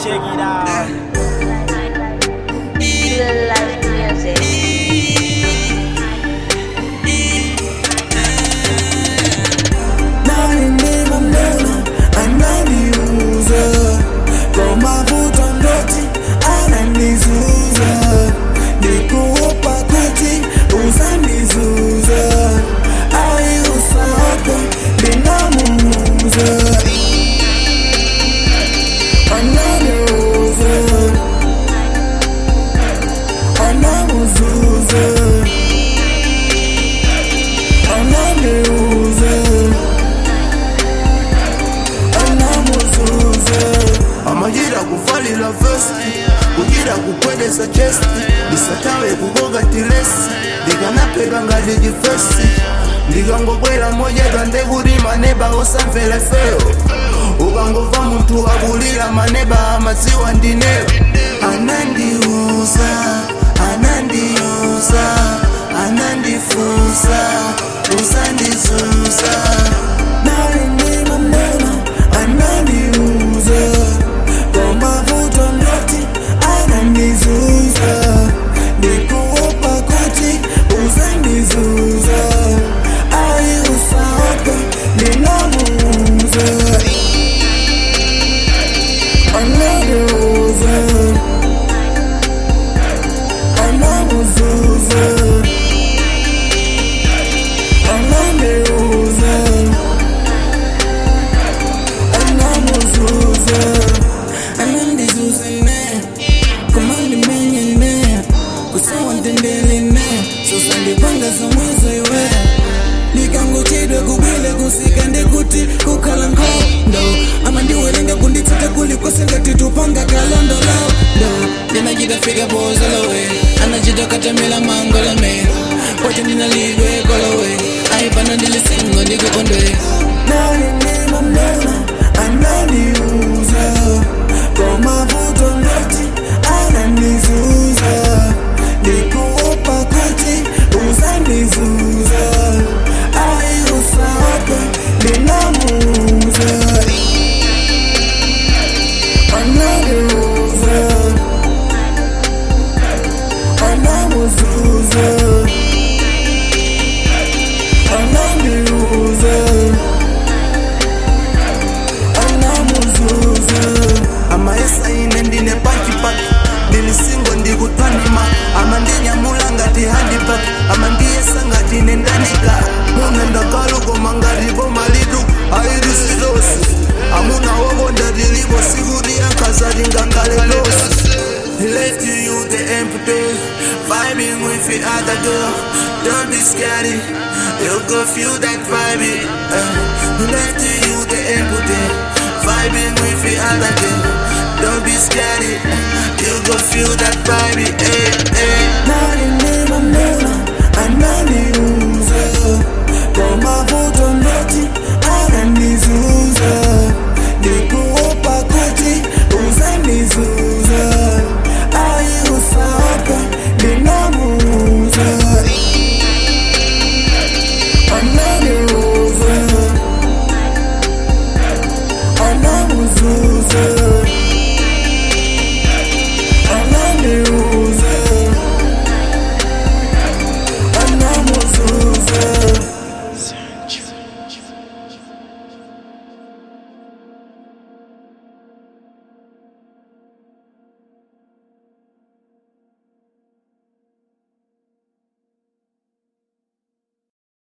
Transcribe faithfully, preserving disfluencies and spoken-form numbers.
check it out. Real life music. Nani nima mnena, ananiuza. Kwa mavuta ndoti, ananizuza. Nikuopa kuti, uzanizuza. Ai usaka, ninamuuza. Ananiuza. Anamuzuza. Ananiuza. Amajira kufalila vesti, kujira kukwedesa chesti. Disatawe kugoga tiresi, diganapega nga digifesi. Digangogwela moja gandeguri maneba osanvele feo. Ugangova muntu wagulila maneba amaziwa ndineo. Anandiuza, anandiuza, anandifuza, uzandizuza. Nani nima mnena, anandiuza. Kwa mavuta ndoti, anandizuza. Nikuopa kuti, uzandizuza. Ai usaka, ninamuuza. Anandiuza. Anamuzuza. Anandiuza. Anamuzuza. Anandizuza ne, kumandi menye ne, kusawa ndendele ne, susandi panga zamwizo iwe. Nikanguchidwe kubile kusikande kuti kukala nkondo. Ama ndiwelenga kunditete kuliko sengati tupanga kalondo londo. Ninajida figa bozo lowe, anajida katamila mangola me. Pote nina ligwe kolowe, aipana ndili singo ndigo kondwe. Nani nima mnena, ananiuza. Kwa mavuta ndoti, ananizuza. Nikuopa kuti, uzanizuza. Ai usaka, ninamuuza. Ananiuza. Anamuzuza. Ananiuza. Anamuzuza. Ama esa ine ndine paki paki, ndili singo ndikutwanima. Ama ndinyamula ngati handibak, ama ndiyesa ngati nendanika. Muna ndakaluko mangaribo malidu, airi silosi. Amuna wogo ndadilibo siguri yankazari ngangale losi. He left you, you the empty, vibing with the other girl. Don't be scary, you'll go feel that vibe. Uh, he left you, you the empty, vibing with the other girl. Don't be scary, you'll go feel that vibe. Hey, hey.